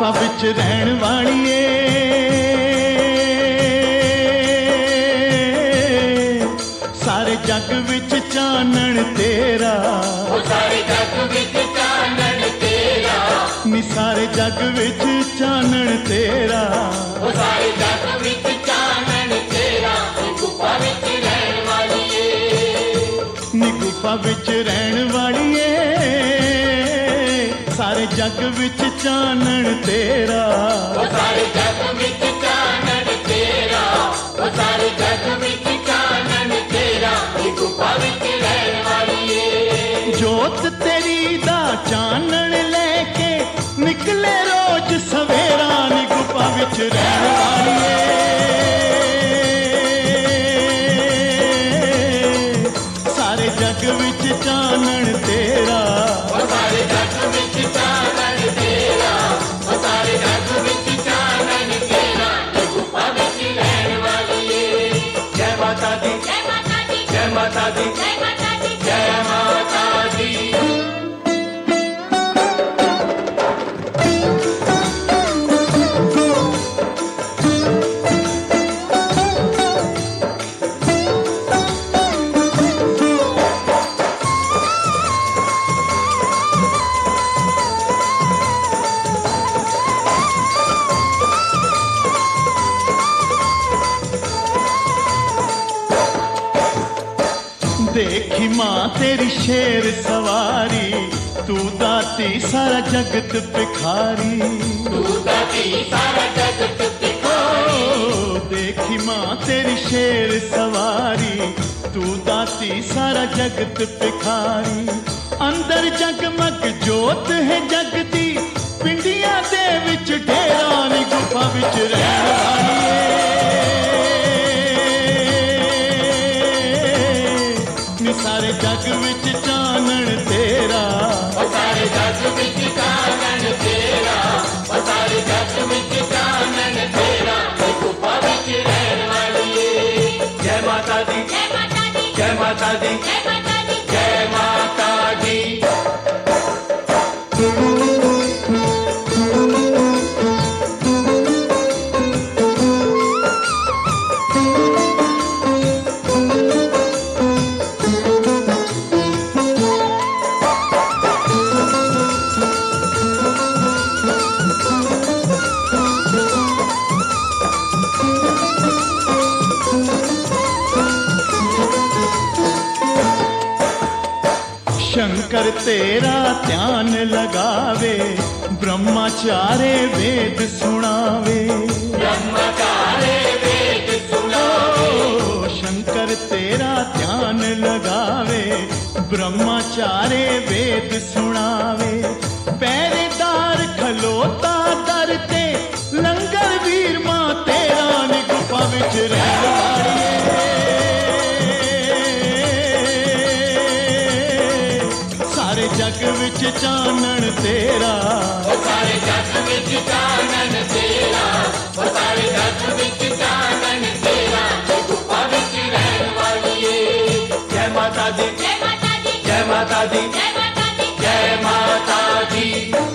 गुफा विच रहन वालिए सारे जग विच चानन तेरा, सारे जग विच चानन तेरा, नी सारे जग विच चानन तेरा, सारे जग विच चानन तेरा, गुफा विच रहन वालिए, नी गुफा विच रहन वालिए सारे जग विच चानन तेरा, सारे जग विच चानन तेरा, सारे जग विच चानन तेरा, गुफा विच रहन वालिए। जोत तेरी दा चानन लेके निकले रोज सवेरा, नी गुफा विच रहन वालिए सारे जग विच चानन तेरा, सारे जग विच चानन तेरा, सारे जग विच चानन तेरा, गुफा विच रहन वालिए। जय माता दी, जय माता दी, जय माता दी, जय माता दी, जय माता दी। देखी मां तेरी शेर सवारी, तू दाती सारा जगत भिखारी, तू दाती सारा जगत भिखारी, देखी मां तेरी शेर सवारी, तू दाती सारा जगत भिखारी, अंदर जगमग जोत है जगती, पिंडिया दे विच डेरा, नी गुफा विच रहन वालिए सारे जग विच चानन तेरा, सारे जग विच चानन तेरा, सारे जग विच चानन तेरा, गुफा विच रहन वालिए। जय माता दी, जय माता दी, जय माता दी, जय माता दी, जय माता दी। शंकर तेरा ध्यान लगावे, ब्रह्मचारे वेद सुनावे, ब्रह्मचारे वेद सुनावे, शंकर तेरा ध्यान लगावे, ब्रह्मचारे वेद सुनावे, पहरेदार खलोता दर ते, लंगर वीर मां तेरा, नी गुफा विच रहन वालिए सारे जग विच चानन तेरा, सारे जग विच चानन तेरा, सारे जग विच चानन तेरा, गुफा विच रहन वालिए। जय माता दी, जय माता दी, जय माता दी, जय माता दी, जय माता दी।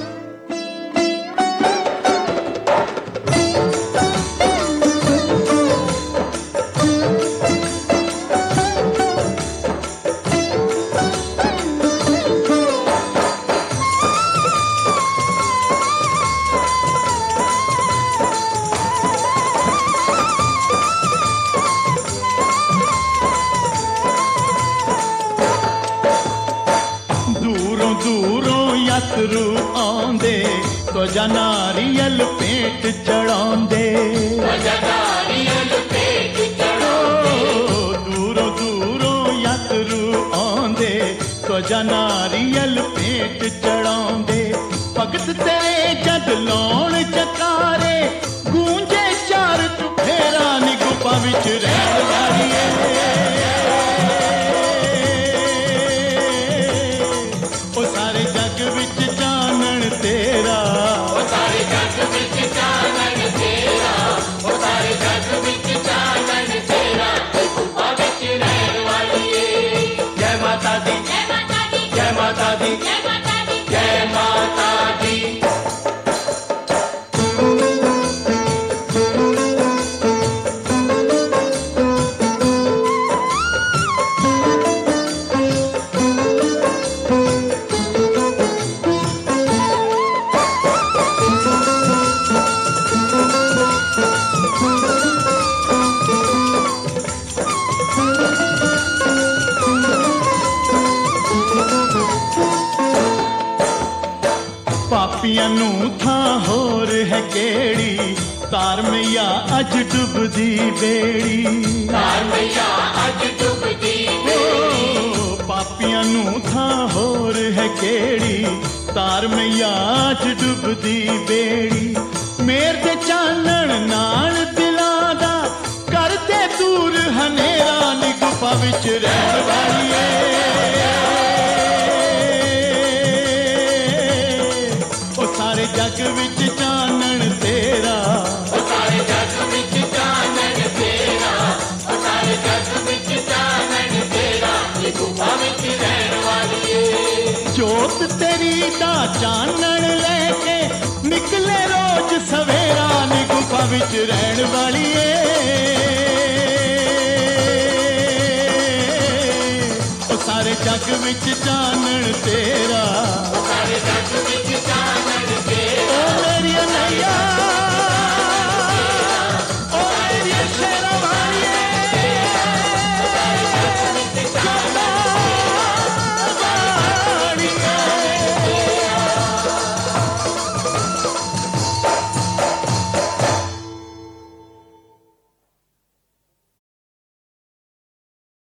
दूरों दूरों यात्रु आंदे, त्वजा नारियल पेट चढ़ांदे, नारियल पेट चढ़ांदे, दूरों दूरों यात्रु आंदे, त्वजा नारियल पेट चढ़ांदे, भगत तेरे जद लौण चकारे, गूंजे चार चुफेरा, नी गुफा विच रहन वालिए सारे जग विच चानन तेरा, सारे जग विच चानन तेरा, सारे जग विच चानन तेरा, गुफा विच रहन वालिए। जय माता दी, जय माता दी, जय माता दी, जय माता दी, जय माता दी। ਪਾਪੀਆਂ ਨੂੰ ਥਾਂ ਹੋਰ ਹੈ ਕਿਹੜੀ, ਤਾਰ ਮਈਆ ਅੱਜ ਡੁੱਬਦੀ ਬੇੜੀ। ਤਾਰ ਮਈਆ ਅੱਜ ਡੁੱਬਦੀ ਓ ਪਾਪੀਆਂ ਨੂੰ ਥਾਂ ਹੋਰ ਹੈ ਕਿਹੜੀ, ਤਾਰ ਮਈਆ ਅੱਜ ਡੁੱਬਦੀ ਬੇੜੀ। ਮੇਰ ਦੇ ਚਾਨਣ ਨਾਲ ਦਿਲਾਂ ਦਾ ਕਰਦੇ ਦੂਰ ਹਨੇਰਾ, ਨੀ ਗੁਫਾ ਵਿੱਚ ਰਹਿਣ ਵਾਲੀਏ। ਉਹ ਸਾਰੇ ਜੱਗ ਵਿੱਚ ਚਾਨਣ ਤੇਰਾ, ਉਹ ਸਾਰੇ ਜੱਗ ਵਿੱਚ ਚਾਨਣ ਤੇਰਾ, ਉਹ ਸਾਰੇ ਜੱਗ ਵਿੱਚ ਚਾਨਣ ਤੇਰਾ, ਇਹ ਗੁਫਾ ਵਿੱਚ ਰਹਿਣ ਵਾਲੀਏ। ਜੋਤ ਤੇਰੀ ਦਾ ਚਾਨਣ ਲੈ ਕੇ ਨਿਕਲੇ ਰੋਜ਼ ਸਵੇਰਾ, ਨੀ ਗੁਫਾ ਵਿੱਚ ਰਹਿਣ ਵਾਲੀਏ। ਉਹ ਸਾਰੇ ਜੱਗ ਵਿੱਚ ਚਾਨਣ ਤੇਰਾ, ਉਹ ਸਾਰੇ ਜੱਗ ਵਿੱਚ ਚਾਨਣ ਤੇਰਾ, ਓ ਮੇਰੀ ਨਈਆ